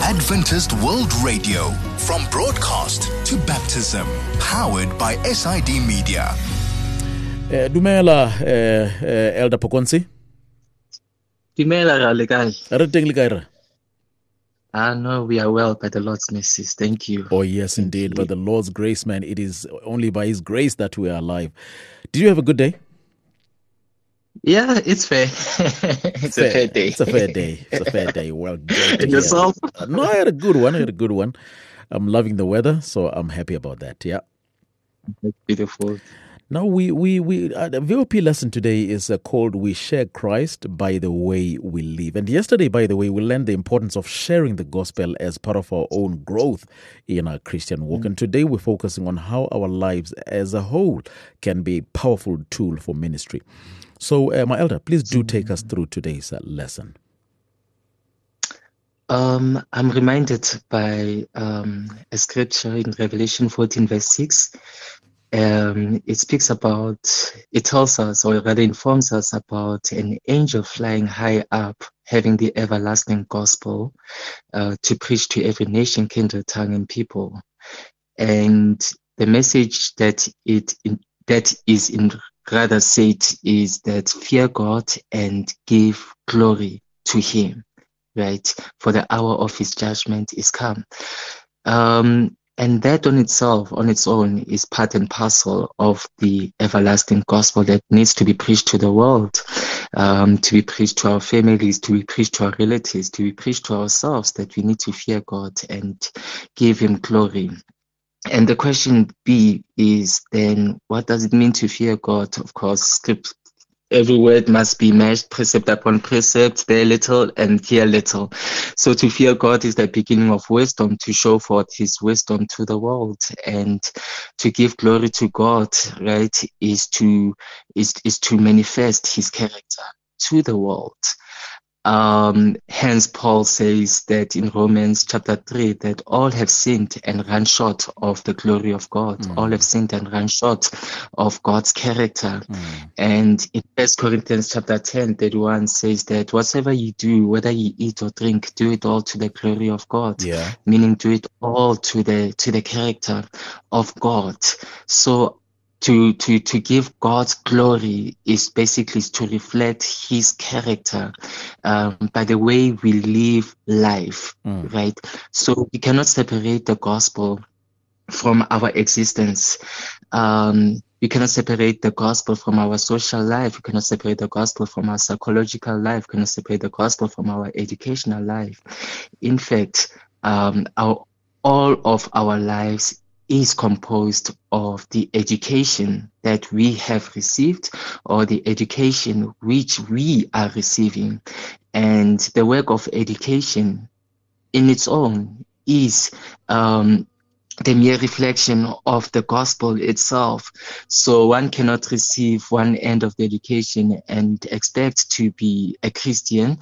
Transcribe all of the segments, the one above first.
Adventist World Radio, from broadcast to baptism, powered by SID Media. Dumela, Elder Pokonsi. Dumela ra le kae? Re teng le kae re? No, we are well by the Lord's mercies. Thank you. Oh yes, indeed. By the Lord's grace, man. It is only by His grace that we are alive. Did you have a good day? Yeah, it's fair. It's a fair day. It's a fair day. It's a fair day. Well, great to yourself? No, I had a good one. I'm loving the weather, so I'm happy about that. Yeah. That's beautiful. Now, the VOP lesson today is called We Share Christ by the Way We Live. And yesterday, by the way, we learned the importance of sharing the gospel as part of our own growth in our Christian walk. And today we're focusing on how our lives as a whole can be a powerful tool for ministry. So, my elder, please do take us through today's lesson. I'm reminded by a scripture in Revelation 14, verse 6. It tells us, or rather informs us about an angel flying high up, having the everlasting gospel to preach to every nation, kindred, tongue, and people. And the message that is said is that fear God and give glory to Him, right? For the hour of His judgment is come. And that on its own, is part and parcel of the everlasting gospel that needs to be preached to the world, to be preached to our families, to be preached to our relatives, to be preached to ourselves, that we need to fear God and give Him glory. And the question B is then, what does it mean to fear God? Of course, every word must be matched, precept upon precept, there little and here little. So to fear God is the beginning of wisdom, to show forth His wisdom to the world, and to give glory to God, right, is to manifest His character to the world. Hence Paul says that in Romans chapter 3 that all have sinned and run short of the glory of God. All have sinned and run short of God's character. And in 1 Corinthians chapter 10:31 says that whatever you do, whether you eat or drink, do it all to the glory of God. Yeah. Meaning do it all to the character of God. So to give God's glory is basically to reflect His character by the way we live life, right? So we cannot separate the gospel from our existence. We cannot separate the gospel from our social life. We cannot separate the gospel from our psychological life. We cannot separate the gospel from our educational life. In fact, all of our lives is composed of the education that we have received, or the education which we are receiving. And the work of education in its own is the mere reflection of the gospel itself. So one cannot receive one end of the education and expect to be a Christian,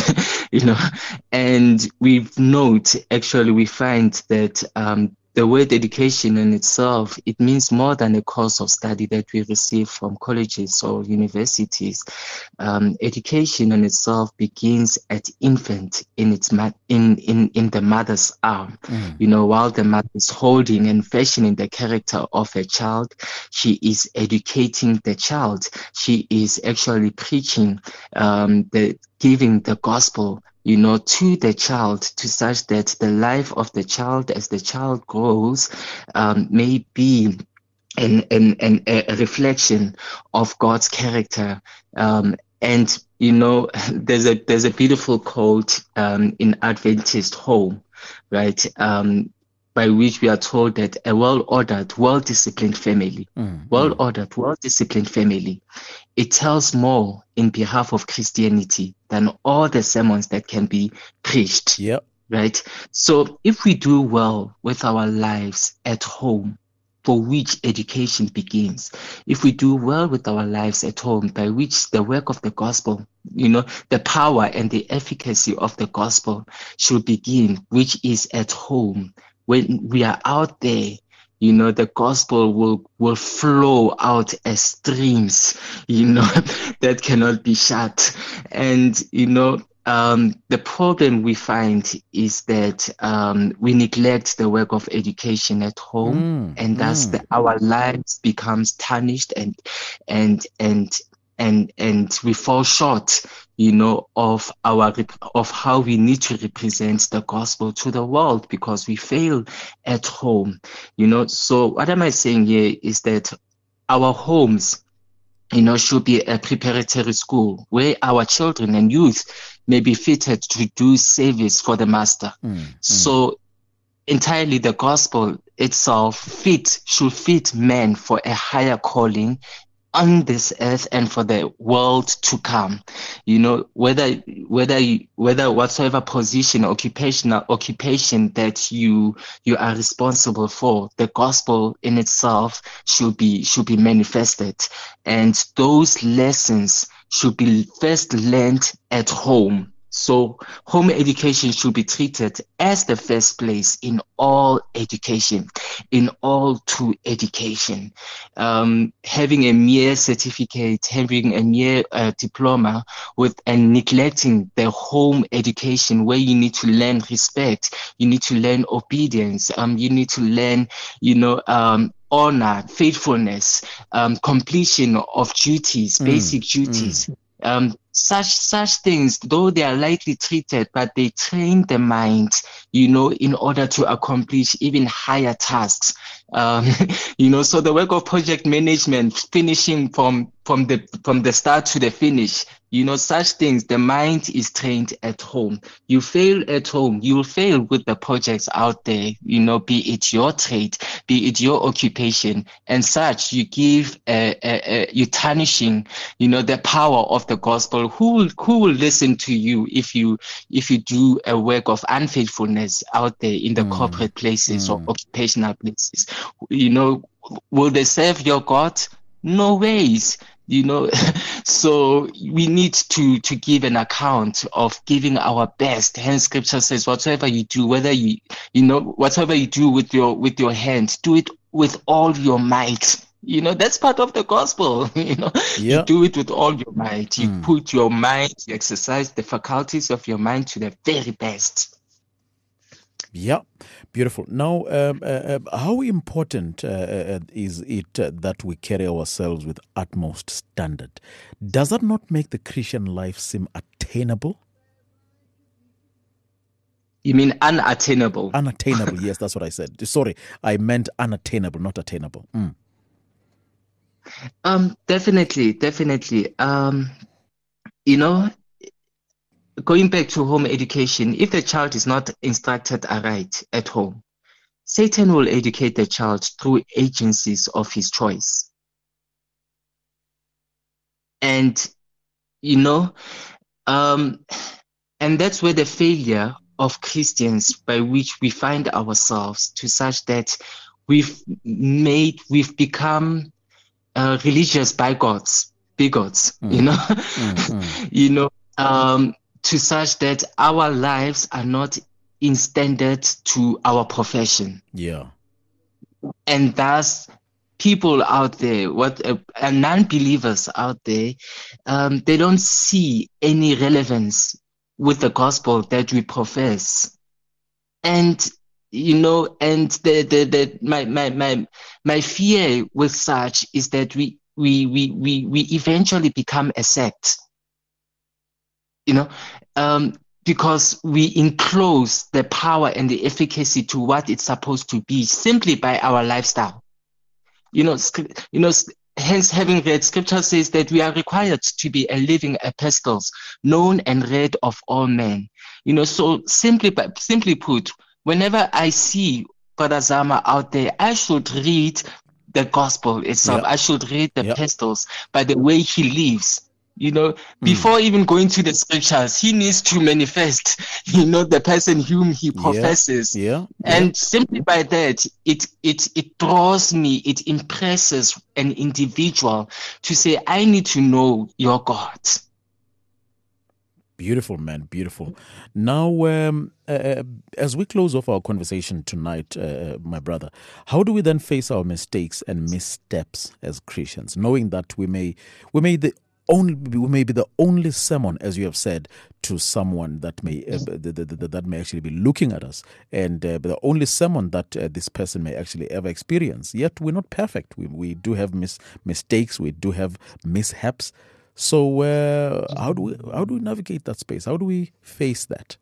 And we find that the word education in itself, it means more than a course of study that we receive from colleges or universities. Education in itself begins at infant in the mother's arm. While the mother is holding and fashioning the character of a child, she is educating the child. She is actually preaching, giving the gospel to the child, to such that the life of the child as the child grows may be a reflection of God's character. And there's a beautiful quote in Adventist Home, right? By which we are told that a well-ordered, well-disciplined family, it tells more in behalf of Christianity than all the sermons that can be preached. Yep. Right? So if we do well with our lives at home, for which education begins, if we do well with our lives at home, by which the work of the gospel, the power and the efficacy of the gospel should begin, which is at home. When we are out there, the gospel will flow out as streams, that cannot be shut. And, the problem we find is that we neglect the work of education at home, and thus our lives becomes tarnished, and we fall short, of how we need to represent the gospel to the world because we fail at home. So what am I saying here is that our homes, should be a preparatory school where our children and youth may be fitted to do service for the master. So entirely the gospel itself should fit men for a higher calling on this earth and for the world to come. Whether whatsoever position, occupation that you are responsible for, the gospel in itself should be manifested, and those lessons should be first learned at home. So home education should be treated as the first place in all education, in all true education. Having a mere certificate, having a mere diploma and neglecting the home education where you need to learn respect, you need to learn obedience, you need to learn, honor, faithfulness, completion of duties, basic duties. Such things, though they are lightly treated, but they train the mind, in order to accomplish even higher tasks. So the work of project management, finishing from the start to the finish, such things, the mind is trained at home. You fail at home, you'll fail with the projects out there, be it your trade, be it your occupation, and such. You give, you're tarnishing, the power of the gospel. Who will listen to you if you do a work of unfaithfulness out there in the corporate places or occupational places? Will they serve your God? No ways. So we need to give an account of giving our best. Hence scripture says, whatever you do, whether whatever you do with your hand, do it with all your might. That's part of the gospel. You do it with all your might. You put your mind, you exercise the faculties of your mind to the very best. Yeah, beautiful. Now, how important is it that we carry ourselves with utmost standard? Does that not make the Christian life seem attainable? You mean unattainable? Unattainable, yes, that's what I said. Sorry, I meant unattainable, not attainable. Definitely. Going back to home education, if the child is not instructed aright at home, Satan will educate the child through agencies of his choice. And, and that's where the failure of Christians, by which we find ourselves, to such that we've become religious bigots, to such that our lives are not in standard to our profession. Yeah. And thus, people out there, non-believers out there, they don't see any relevance with the gospel that we profess. And and my fear with such is that we eventually become a sect. Because we enclose the power and the efficacy to what it's supposed to be simply by our lifestyle. Hence, having read scripture says that we are required to be a living epistles, known and read of all men. So simply put, whenever I see Brother Zama out there, I should read the gospel itself. I should read the epistles by the way he lives. Before even going to the scriptures, he needs to manifest, the person whom he professes. And simply by that, it draws me, it impresses an individual to say, I need to know your God. Beautiful, man. Beautiful. Now, as we close off our conversation tonight, my brother, how do we then face our mistakes and missteps as Christians, knowing that we may the only sermon, as you have said, to someone that may that may actually be looking at us, and the only sermon that this person may actually ever experience. Yet we're not perfect. We do have mistakes. We do have mishaps. So how do we navigate that space? How do we face that?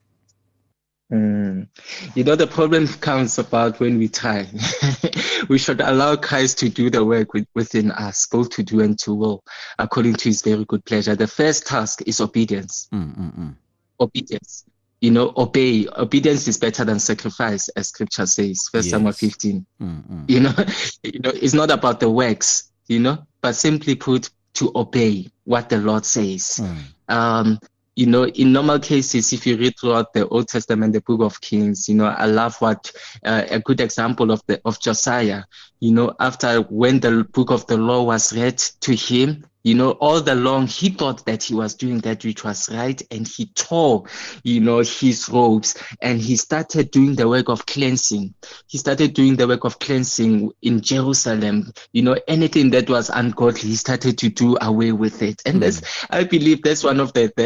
The problem comes about when we try. We should allow Christ to do the work within us, both to do and to will, according to his very good pleasure. The first task is obedience. Obedience. Obey. Obedience is better than sacrifice, as scripture says, 1 Samuel 15. It's not about the works, but simply put, to obey what the Lord says. In normal cases, if you read throughout the Old Testament, the book of Kings, I love what a good example of Josiah, after when the book of the law was read to him, all the long he thought that he was doing that which was right, and he tore, his robes, and he started doing the work of cleansing. He started doing the work of cleansing in Jerusalem. Anything that was ungodly, he started to do away with it. And I believe that's one of the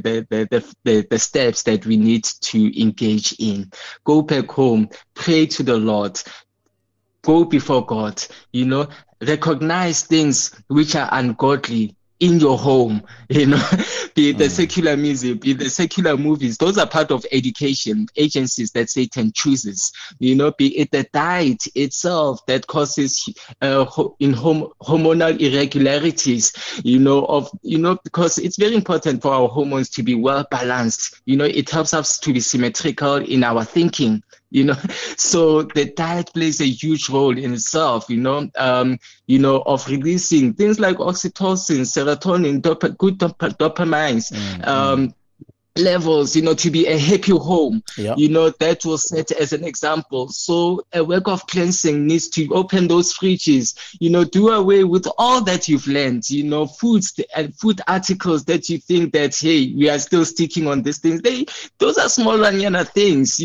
steps that we need to engage in. Go back home, pray to the Lord, go before God, recognize things which are ungodly in your home, be it the secular music, be it the secular movies. Those are part of education agencies that Satan chooses, be it the diet itself that causes hormonal irregularities, because it's very important for our hormones to be well balanced. It helps us to be symmetrical in our thinking. So the diet plays a huge role in itself, of releasing things like oxytocin, serotonin, good dopamines, levels, to be a happy home, that will set as an example. So a work of cleansing needs to open those fridges, do away with all that you've learned, foods and food articles that you think that, hey, we are still sticking on these things. Those are small things,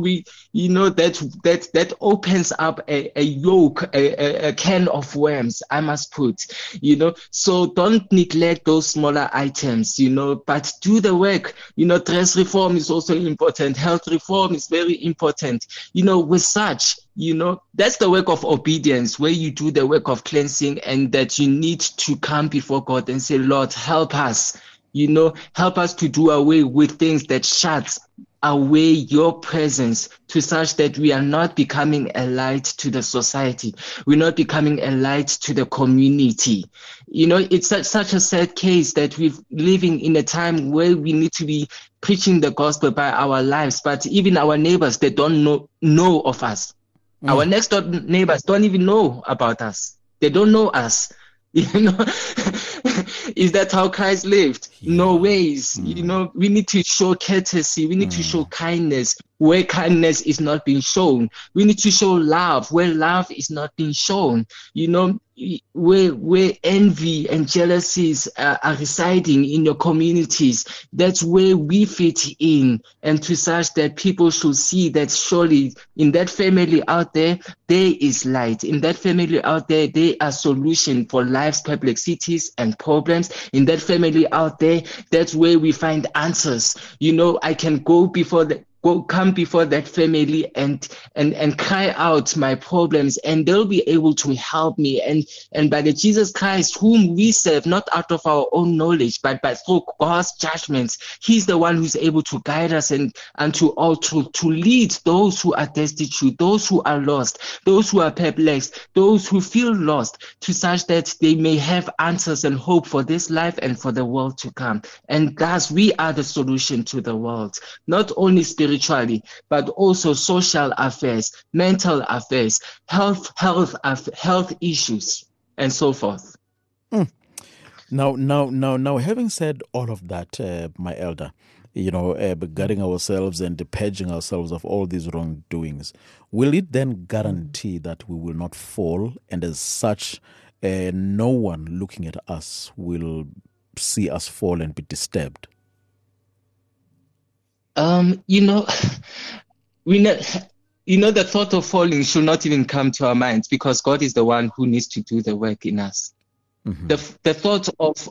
that opens up a yoke, a can of worms, I must put, so don't neglect those smaller items, but do the work. Dress reform is also important. Health reform is very important. With such, that's the work of obedience, where you do the work of cleansing, and that you need to come before God and say, Lord, help us, help us to do away with things that shuts away your presence, to such that we are not becoming a light to the society. We're not becoming a light to the community. It's such a sad case that we're living in a time where we need to be preaching the gospel by our lives, but even our neighbors, they don't know of us. Our next door neighbors don't even know about us. They don't know us. Is that how Christ lived? No ways. We need to show courtesy. We need to show kindness where kindness is not being shown. We need to show love where love is not being shown. Where envy and jealousies are residing in your communities, that's where we fit in, and to such that people should see that surely in that family out there is light. In that family out there are solutions for life's perplexities and problems. In that family out there, that's where we find answers. I can come before that family and cry out my problems, and they'll be able to help me. And by the Jesus Christ whom we serve, not out of our own knowledge, but by through God's judgments, he's the one who's able to guide us and to all to lead those who are destitute, those who are lost, those who are perplexed, those who feel lost, to such that they may have answers and hope for this life and for the world to come. And thus we are the solution to the world, not only spiritually, but also social affairs, mental affairs, health issues, and so forth. Now, having said all of that, my elder, guarding ourselves and purging ourselves of all these wrongdoings, will it then guarantee that we will not fall, and as such, no one looking at us will see us fall and be disturbed? The thought of falling should not even come to our minds, because God is the one who needs to do the work in us. The thought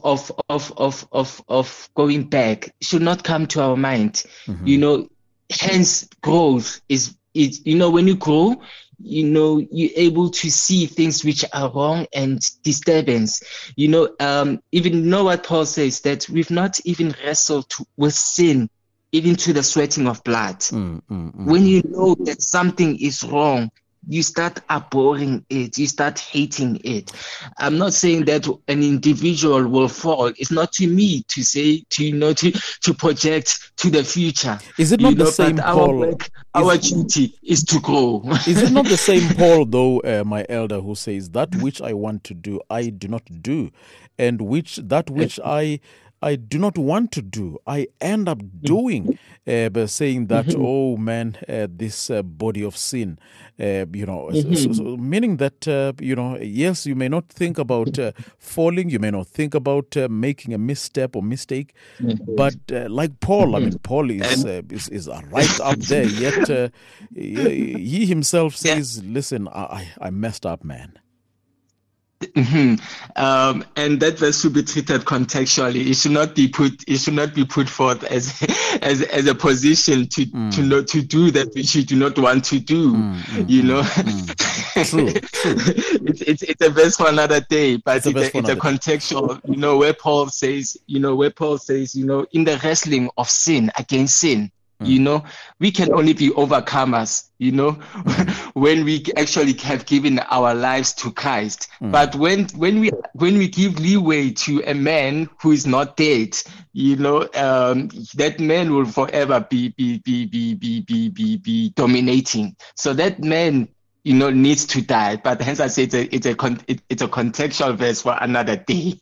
of going back should not come to our mind. Hence growth is when you grow, you're able to see things which are wrong and disturbance. Even what Paul says, that we've not even wrestled with sin, even to the sweating of blood. When you know that something is wrong, you start abhorring it, you start hating it. I'm not saying that an individual will fall. It's not to me to say, to project to the future. Is it not the same Paul? Our duty is to grow. Is it not the same Paul, though, my elder, who says, that which I want to do, I do not do, and that which I do not want to do, I end up doing, saying that, oh man, this body of sin, so meaning that, yes, you may not think about falling, you may not think about making a misstep or mistake, but like Paul, Paul is right up there, yet he himself says, listen, I messed up, man. And that verse should be treated contextually. It should not be put forth as a position to do that which you do not want to do. True. It's a verse for another day, but it's a contextual. Where Paul says, in the wrestling of sin against sin. We can only be overcomers, when we actually have given our lives to Christ. But when we give leeway to a man who is not dead, that man will forever be dominating. So that man, needs to die. But hence I say it's a contextual verse for another day.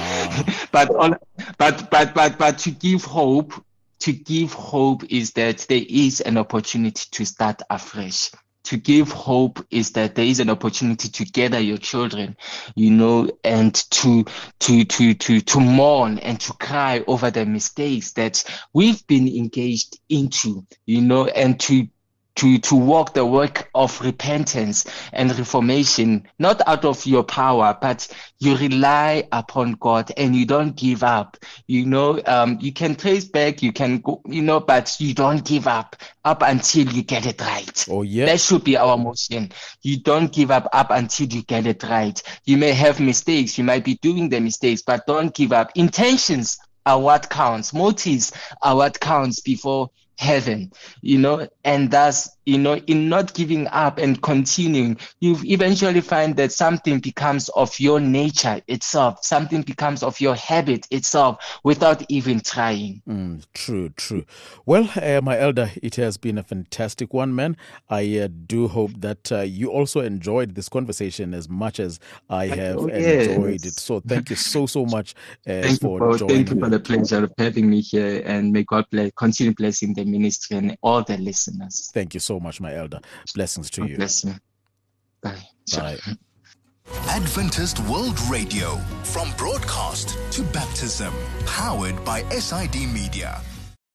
But to give hope. To give hope is that there is an opportunity to start afresh. To give hope is that there is an opportunity to gather your children, and to mourn and to cry over the mistakes that we've been engaged into, and to walk the work of repentance and reformation, not out of your power, but you rely upon God and you don't give up. You can trace back, you can go, but you don't give up until you get it right. Oh, yeah. That should be our motion. You don't give up until you get it right. You may have mistakes, you might be doing the mistakes, but don't give up. Intentions are what counts. Motives are what counts before heaven, and thus, in not giving up and continuing, you eventually find that something becomes of your nature itself, something becomes of your habit itself without even trying. True. Well, my elder, it has been a fantastic one, man. I do hope that you also enjoyed this conversation as much as I have enjoyed it. So thank you so much for joining. Thank you for the pleasure of having me here, and may God continue blessing the ministry and all the listeners. Thank you so much, my elder. Blessings to you. Bless you. Bye. Bye. Adventist World Radio, from broadcast to baptism, powered by SID Media.